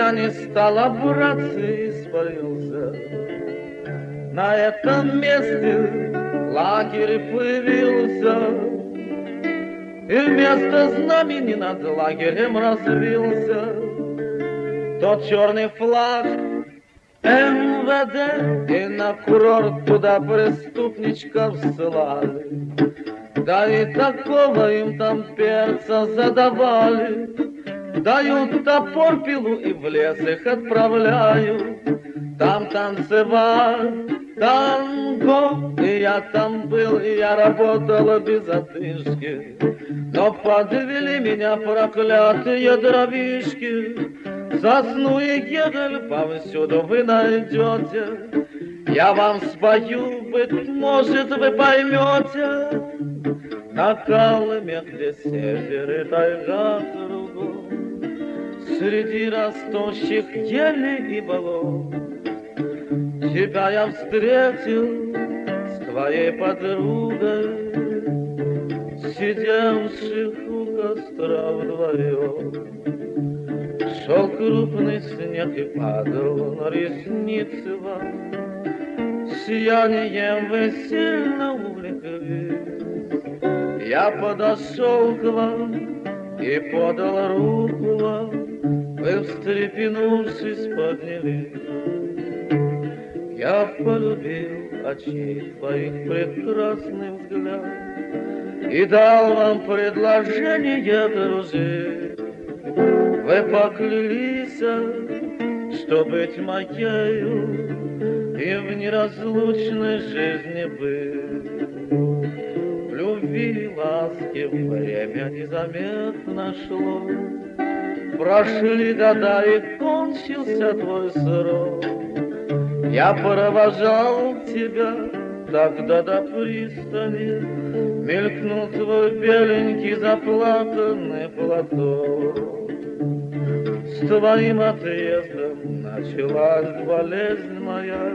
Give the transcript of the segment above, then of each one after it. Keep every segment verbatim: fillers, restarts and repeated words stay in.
я не стал браться и испарился. На этом месте лагерь появился, и вместо знамени над лагерем развился тот черный флаг эм вэ дэ, и на курорт туда преступничков ссылали. Да и такого им там перца задавали. Дают топор, пилу и в лес их отправляют. Там танцевать танго, и я там был, и я работала без отдышки. Но подвели меня проклятые дровишки. Сосну и гедель повсюду вы найдете. Я вам спою, быть может, вы поймете. На Калыме, где север и тайга кругом, среди растущих елей и болот, тебя я встретил с твоей подругой, сидевших у костра вдвоем. Шел крупный снег и падал на ресницы вам, сиянием вы сильно увлеклись. Я подошел к вам и подал руку вам, вы, встрепенувшись, поднялись. Я полюбил очи твоих прекрасный взгляд и дал вам предложение дружить. Вы поклялись, что быть моею и в неразлучной жизни быть. В любви и ласке время незаметно шло, прошли года и кончился твой срок. Я провожал тебя тогда до пристани, мелькнул твой беленький заплаканный платок. С твоим отъездом началась болезнь моя,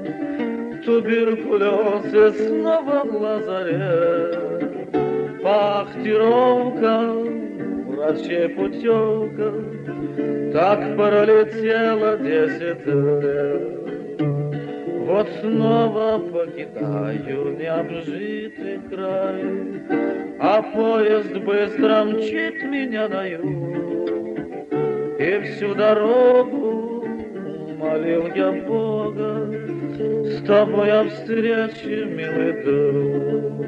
туберкулез и снова в лазарет. Пахтировка, врачей путевка, так пролетело десять лет. Вот снова покидаю необжитый край, а поезд быстро мчит меня на юг. И всю дорогу молил я Бога с тобой о встрече, милый друг.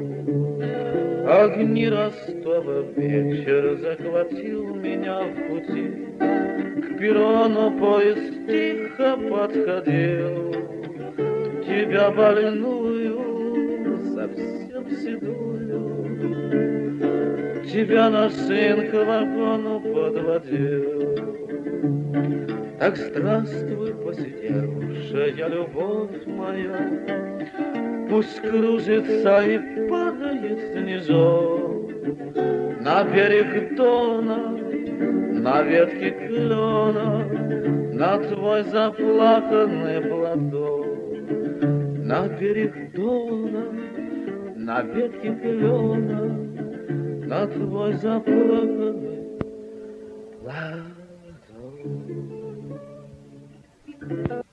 Огни Ростова вечер захватил меня в пути, к перрону поезд тихо подходил. Тебя больную, совсем седую, тебя наш сын к вагону подводил. Так здравствуй, посидевшая любовь моя, пусть кружится и падает снежок на берег Дона, на ветке клена, на твой заплаканный платок. На берег Дона, на ветке клена, на твой заплаканный платок.